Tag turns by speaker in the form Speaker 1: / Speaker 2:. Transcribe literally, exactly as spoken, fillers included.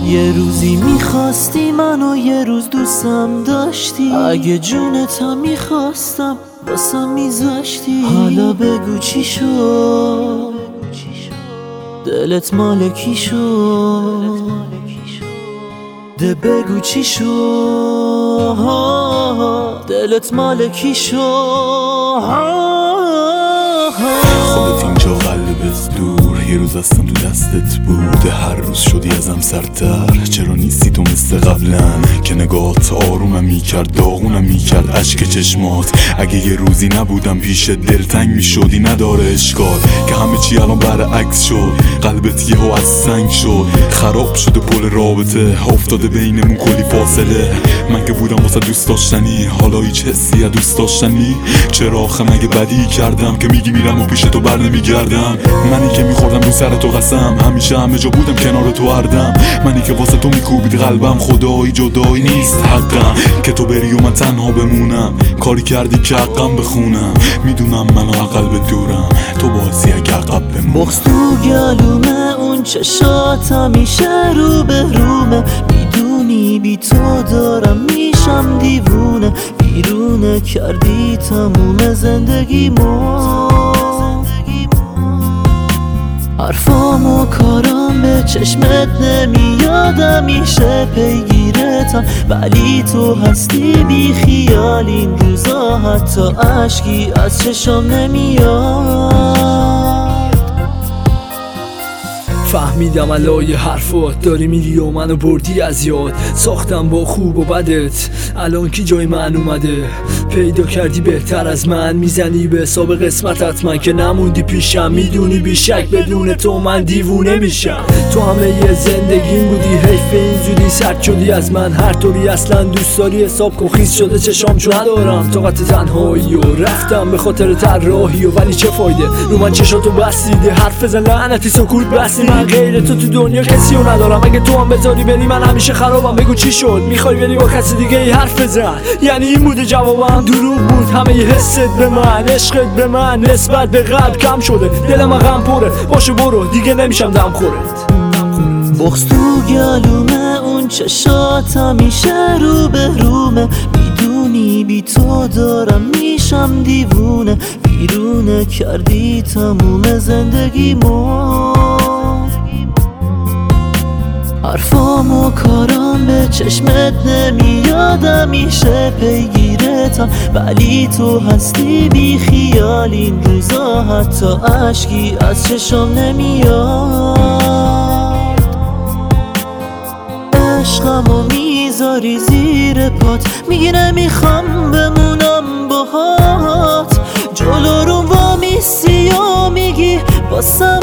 Speaker 1: یه روزی میخواستی منو یه روز دوستم داشتی، اگه جونتم میخواستم واسم میذاشتی. حالا بگو چی شد، دلت مال کی شد؟ ده بگو چی شد، دلت مال کی شد؟
Speaker 2: خودت اینجا قلبت دور، یه روز هستم تو دستت بود، هر روز شدی ازم سرتر. چرا نیستی تو مثل قبلا که نگاهت آرومم میکرد، داغونم میکرد اشک چشمات. اگه یه روزی نبودم پیش دلتنگ میشدی، نداره اشکال که همه چی الان برعکس شد. قلبت یهو از سنگ شد، خراب شده پل رابطه، افتاده بینمون کلی فاصله. من که بودم واسه دوست داشتنی، حالا هیچ حسی از دوست داشتنی. چرا آخه مگه بدی کردم که میگی میرم و پیش تو بر نمیگردم؟ منی که میخوردم رو سر تو قسم، همیشه همه جا بودم کنار تو هردم. منی که واسه تو میکوبید قلبم، خدایی جدایی نیست حقم که تو بری و من تنها بمونم. کاری کردی که حقم بخونم، میدونم من عقل به دورم، تو بازی اگه عقب بمونم.
Speaker 1: بغض تو گلومه، اون چشات همیشه رو به رومه. میدونی بی تو دارم میشم دیوونه، بیرونه کردی تموم زندگیمو. حرفام و کارام به چشمت نمیاد، همیشه پیگیرتم ولی تو هستی بی خیال. این روزا حتی اشکی از چشام نمیاد.
Speaker 3: فهمیدم علای حرفات، داری میری و منو بردی از یاد. ساختم با خوب و بدت، الان کی جای من اومده؟ پیدا کردی بهتر از من، میزنی به حساب قسمتت. من که نموندی پیشم، میدونی بیشک بدون تو من دیوونه میشم. تو همه یه زندگیم بودی، حیف اینجوری سرد شدی از من. هر طوری اصلا دوست داری حساب کن، خیس شده چشام چون ندارم طاقت تنهایی و رفتم به خاطر طراحی و ولی چه فایده؟ رو من چشاتو بستیده، حرف بزن لعنتی سکوت بستی. من غیر تو تو دنیا کسی رو ندارم، اگه تو هم بذاری بری من همیشه خرابم. بگو چی شد، میخوای بری با کسی دیگه ای حرف بزن؟ یعنی این بوده جوابم؟ دروغ بود همه ی حست به من، عشقت به من نسبت به قبل کم شده. دلم غم پره، باشه برو دیگه نمیشم دم خورت.
Speaker 1: بغض تو گلومه، اون چشات همیشه رو به رومه. میدونی بی تو دارم میشم دیوونه، بیرونه کردی تموم زندگیمو. حرفام و کارام به چشمت نمیاد، همیشه پیگیرتم ولی تو هستی بی خیال. این روزا حتی اشکی از چشام نمیاد. عشقمو میذاری زیر پات، میگی نمیخوام بمونم باهات. جلو رو وامیستی و میگی واسم